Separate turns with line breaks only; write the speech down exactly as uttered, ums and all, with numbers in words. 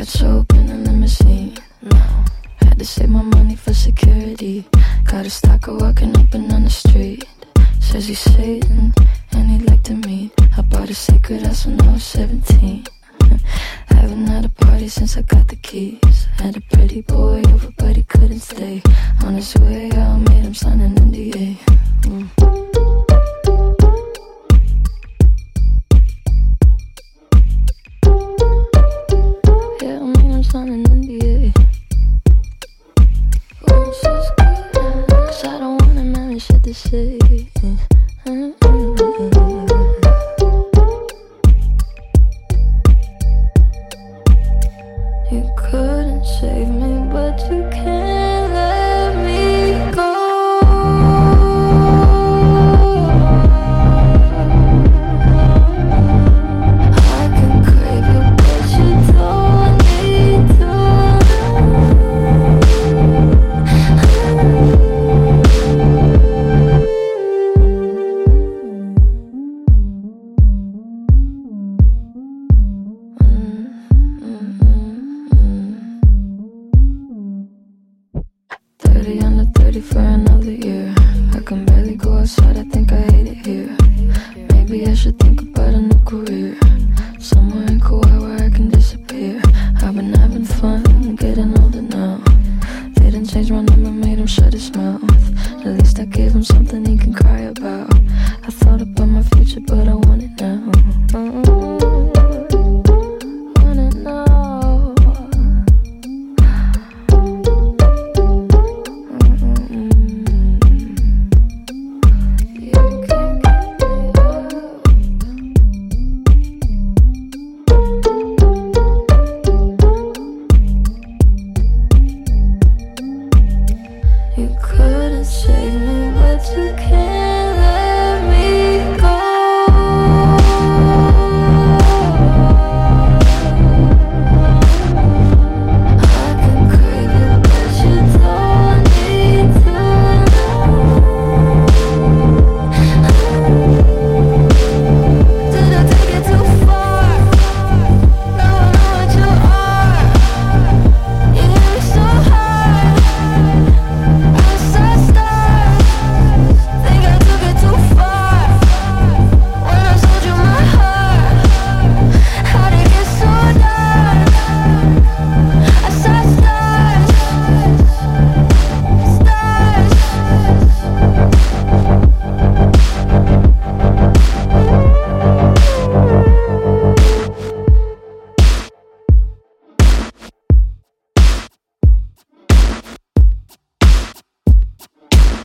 Let's open a limousine. No, had to save my money for security. Got a stalker walking up and on the street. Says he's Satan and he'd like to meet. I bought a secret house when I was seventeen. Haven't had a party since I got the keys. Had a pretty boy over but he couldn't stay. On his way out, made him sign an N D A. mm. Yeah, I made him sign an N D A. Oh, it's just good, cause I don't want him having shit to say. You couldn't save me, but you can't let me go. I can crave you, but you don't need to. thirty under thirty for another year. I can barely go outside, I think I hate it here. Maybe I should think about a new career, somewhere in Kauai where I can disappear. I've been having fun, getting older now. They didn't change my number, made him shut his mouth. At least I gave him something he can cry about. I thought about my future, but I want it now. Mm-hmm. Want it now. You couldn't save me, but you can't.